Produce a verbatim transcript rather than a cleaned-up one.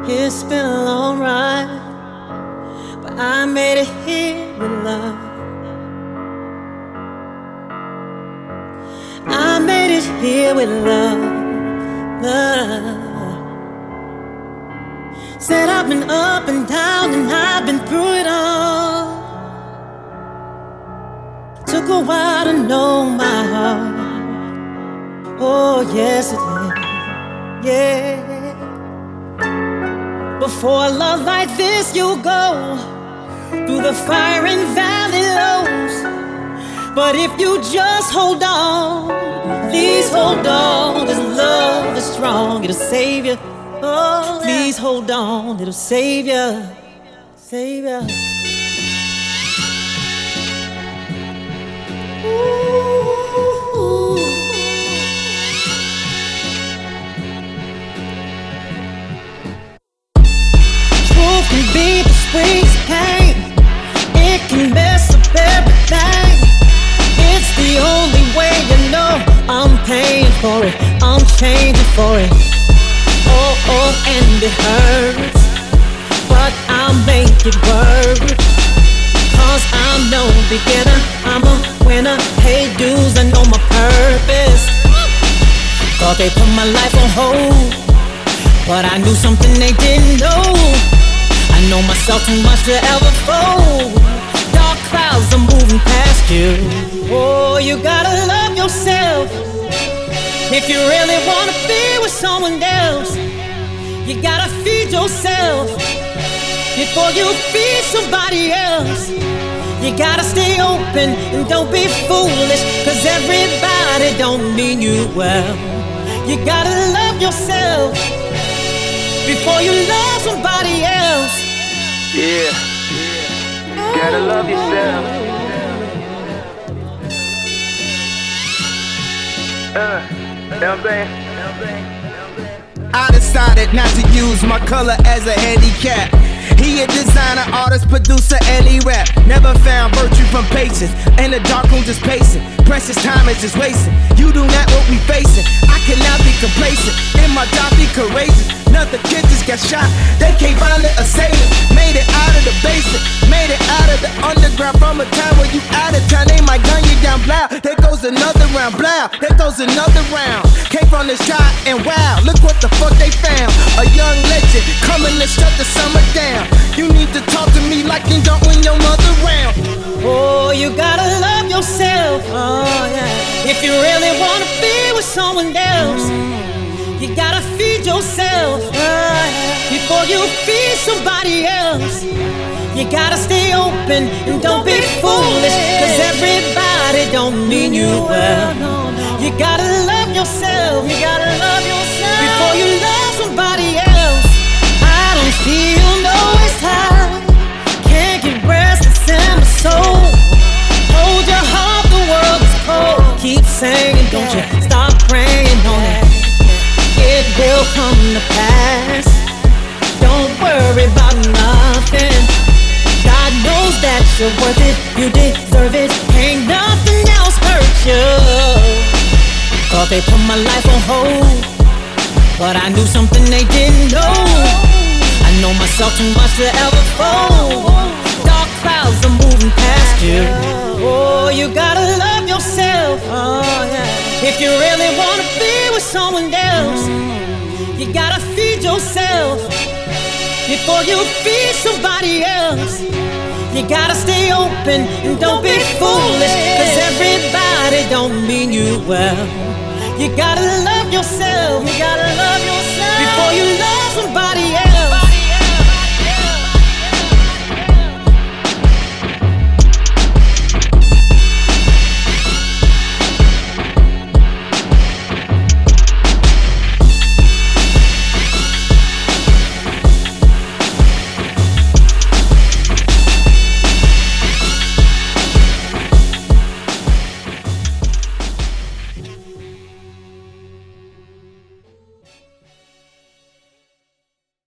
It's been a long ride, but I made it here with love. I made it here with love, love. Said I've been up and down and I've been through it all. Took a while to know my heart. Oh yes it did, yeah. Before a love like this you'll go through the fire and valley lows. But if you just hold on, please hold on, this love is strong, it'll save you. Oh, please hold on, it'll save you, save you. Ooh. Truth can be the spring's pain, it can mess up everything. It's the only way you know I'm paying for it, I'm changing for it. Oh, oh, and it hurts, but I'll make it work. Cause I'm no beginner, I'm a winner. Hey dudes, I know my purpose. Thought they put my life on hold, but I knew something they didn't know. I know myself too much to ever fold. Dark clouds are moving past you. Oh, you gotta love yourself. If you really wanna be with someone else, you gotta feed yourself before you feed somebody else. You gotta stay open and don't be foolish, cause everybody don't mean you well. You gotta love yourself before you love somebody else. Yeah, you gotta love yourself. Uh, you know what I'm saying? I decided not to use my color as a handicap. He a designer, artist, producer, and he rap. Never found virtue from patience. In the dark room just pacing. Precious time is just wasting. You do not what we facing. I cannot be complacent. In my job, be courageous. Another kid just got shot. They can't find the assailant. Made it out of the basement. Made it out of the underground. From a time where you out of town, they might gun you down. Blow. There goes another round. Blow. There goes another round. Came from the shot and wow, look what the fuck they found. A young legend coming to shut the summer down. You need to talk to me like you don't when your mother round. Oh, you gotta love yourself. Oh yeah. If you really wanna be with someone else, you gotta feed yourself oh, yeah. Before you feed somebody else. You gotta stay open and don't be foolish, cause everybody don't mean you well. You gotta love yourself. You gotta love yourself before you love somebody else. I don't feel no waste time. Can't get restless in my soul. Hold your heart, the world is cold. Keep singing, don't you stop praying on it. It will come to pass. Don't worry about nothing. God knows that you're worth it. You deserve it. Ain't nothing else hurt you. Thought they put my life on hold, but I knew something they didn't know. I know myself too much to ever fold. Dark clouds are moving past you. Oh, you gotta love yourself. Oh yeah. If you really wanna be with someone else, you gotta feed yourself before you feed somebody else. You gotta stay open and don't be foolish, cause everybody don't mean you well. You gotta love yourself. You gotta love yourself before you love somebody